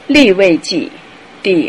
利未记第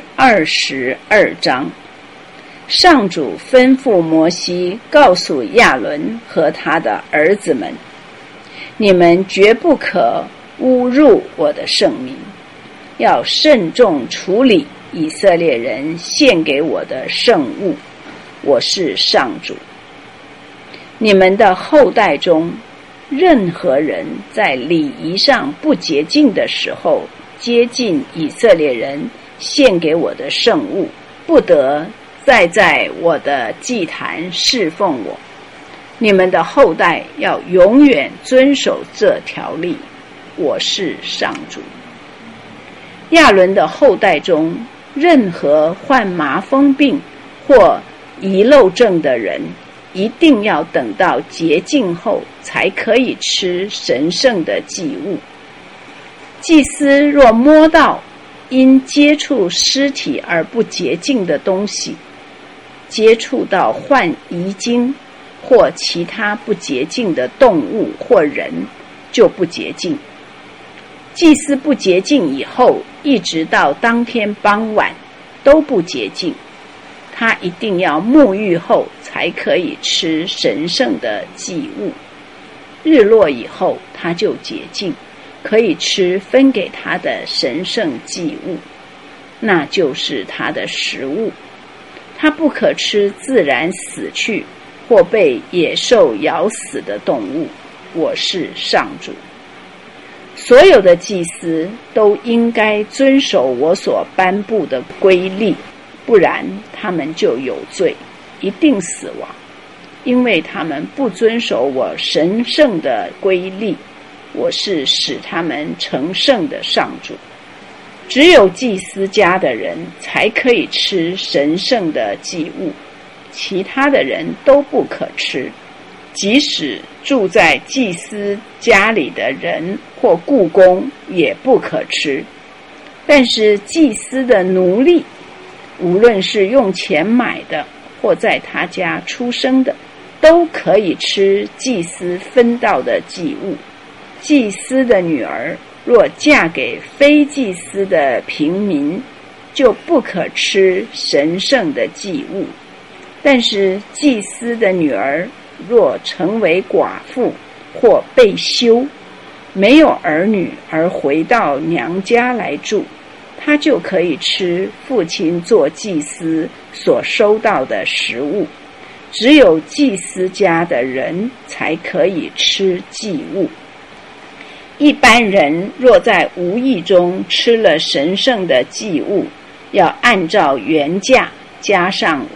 22章，上主吩咐摩西告诉亚伦和他的儿子们：你们绝不可侮辱我的圣名，要慎重处理以色列人献给我的圣物，我是上主。你们的后代中，任何人在礼仪上不洁净的时候接近以色列人献给我的圣物，不得再在我的祭坛侍奉我。你们的后代要永远遵守这条例，我是上主。亚伦的后代中，任何患麻风病或遗漏症的人，一定要等到洁净后才可以吃神圣的祭物。祭司若摸到因接触尸体而不洁净的东西，接触到患遗精或其他不洁净的动物或人，就不洁净。祭司不洁净以后，一直到当天傍晚都不洁净。他一定要沐浴后才可以吃神圣的祭物。日落以后他就洁净，可以吃分给他的神圣祭物，那就是他的食物。他不可吃自然死去或被野兽咬死的动物，我是上主。所有的祭司都应该遵守我所颁布的规例，不然他们就有罪，一定死亡，因为他们不遵守我神圣的规例。我是使他们成圣的上主。只有祭司家的人才可以吃神圣的祭物，其他的人都不可吃。即使住在祭司家里的人或雇工也不可吃。但是祭司的奴隶，无论是用钱买的或在他家出生的，都可以吃祭司分到的祭物。祭司的女儿若嫁给非祭司的平民，就不可吃神圣的祭物。但是祭司的女儿若成为寡妇或被休，没有儿女而回到娘家来住，她就可以吃父亲做祭司所收到的食物。只有祭司家的人才可以吃祭物。一般人若在无意中吃了神圣的祭物，要按照原价加上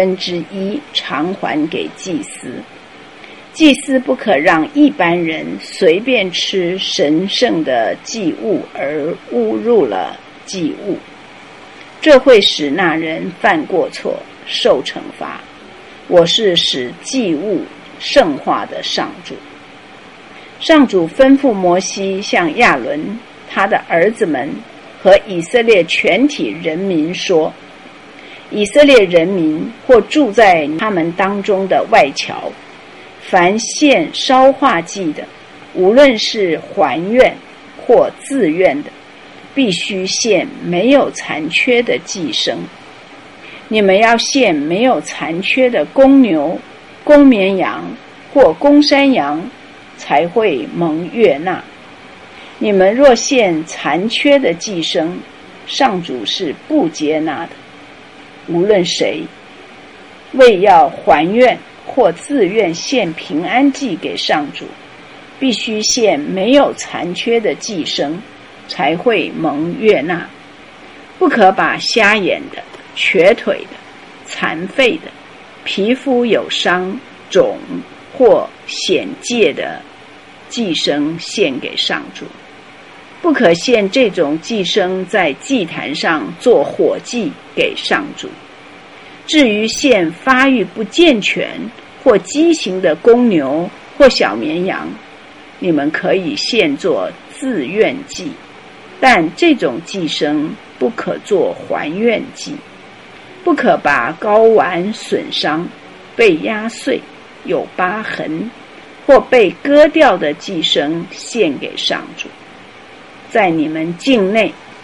1/5偿还给祭司。祭司不可让一般人随便吃神圣的祭物而侮辱了祭物，这会使那人犯过错，受惩罚。我是使祭物圣化的上主。上主吩咐摩西向亚伦、他的儿子们和以色列全体人民说：以色列人民或住在他们当中的外侨，凡献烧化祭的，无论是还愿或自愿的，必须献没有残缺的祭牲。你们要献没有残缺的公牛、公绵羊或公山羊，才会蒙悦纳。你们若献残缺的祭牲，上主是不接纳的。无论谁为要还愿或自愿献平安祭给上主，必须献没有残缺的祭牲，才会蒙悦纳。不可把瞎眼的、瘸腿的、残废的、皮肤有伤、肿或显疥的祭牲献给上主。不可献这种祭牲在祭坛上做火祭给上主。至于献发育不健全或畸形的公牛或小绵羊，你们可以献作自愿祭，但这种祭牲不可做还愿祭。不可把睾丸损伤、被压碎、有疤痕或被割掉的祭牲献给上主。在你们境内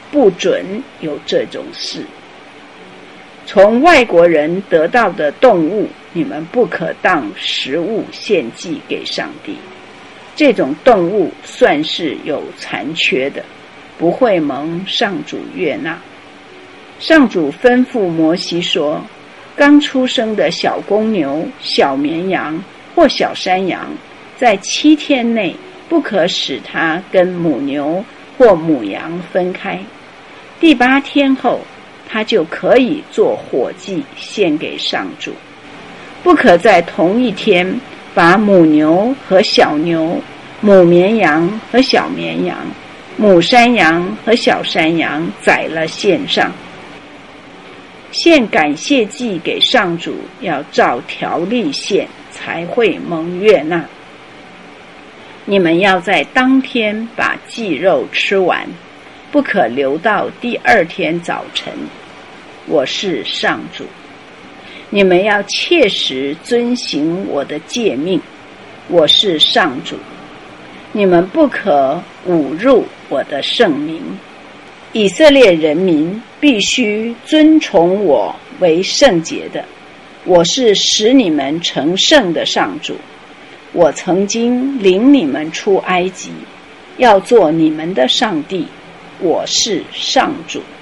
不准有这种事。从外国人得到的动物，你们不可当食物献祭给上帝。这种动物算是有残缺的，不会蒙上主悦纳。上主吩咐摩西说，刚出生的小公牛、小绵羊或小山羊，在7天内不可使它跟母牛或母羊分开。第8天后，它就可以做火祭献给上主。不可在同一天把母牛和小牛、母绵羊和小绵羊、母山羊和小山羊宰了献上。献感谢祭给上主，要照条例献，才会蒙悦纳。你们要在当天把祭肉吃完，不可留到第2天早晨。我是上主。你们要切实遵行我的诫命。我是上主。你们不可侮辱我的圣名。以色列人民必须尊崇我为圣洁的。我是使你们成圣的上主。我曾经领你们出埃及，要做你们的上帝。我是上主。